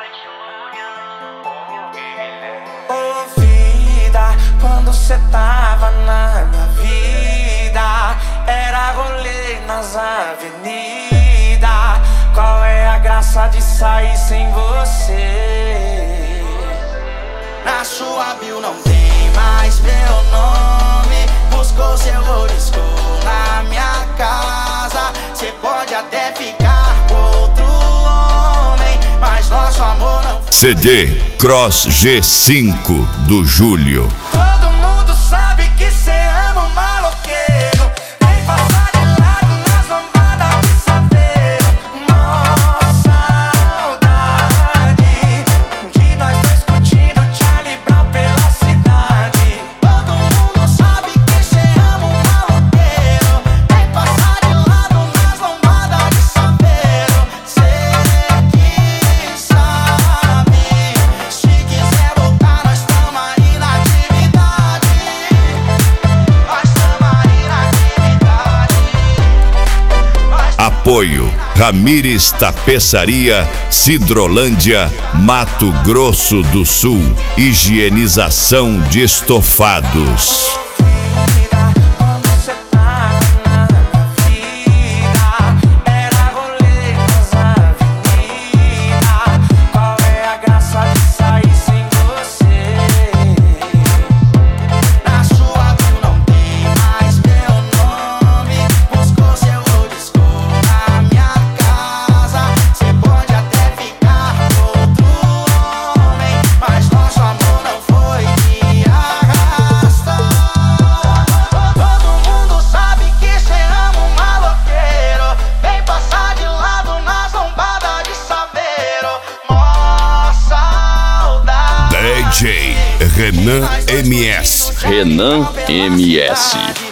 Ô vida, quando cê tava na minha vida, era rolê nas avenidas. Qual é a graça de sair sem você? Na sua bio não tem mais meu nome. Buscou seu riscou na minha casa. Cê pode até ficar com outro homem, mas nosso amor não foi. CD Cross G5 do Júlio. Todo mundo sabe que cê ama o maloqueiro. Vem passar de lado nas lambadas de saveiro. Nossa, saudade de nós dois curtindo Charlie Brown pela cidade. Todo mundo sabe que cê ama o maloqueiro. Vem passar de lado nas lambadas de saveiro. Cê que sabe, se quiser voltar nós tamo aí na atividade. Nós tamo aí na atividade. Apoio Ramires Tapeçaria, Sidrolândia, Mato Grosso do Sul. Higienização de estofados. Quando cê tava na minha vida, era rolê nas avenidas. Qual é a graça de sair sem você? Na sua bio não tem mais meu nome. Buscou seu riscou na minha casa. Cê pode até ficar com outro homem, mas nosso amor não foi de arrasta. Todo mundo sabe que cê ama um maloqueiro. Vem passar de lado nas lombadas de saveiro. Mó saudade. DJ Renan MS. Renan MS.